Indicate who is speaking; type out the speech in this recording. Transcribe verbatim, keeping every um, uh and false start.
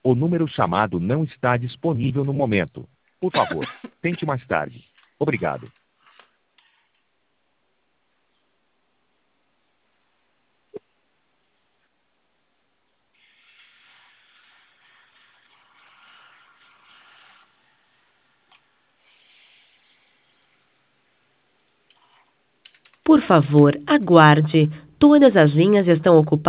Speaker 1: O número chamado não está disponível no momento. Por favor, tente mais tarde. Obrigado.
Speaker 2: Por favor, aguarde. Todas as linhas estão ocupadas.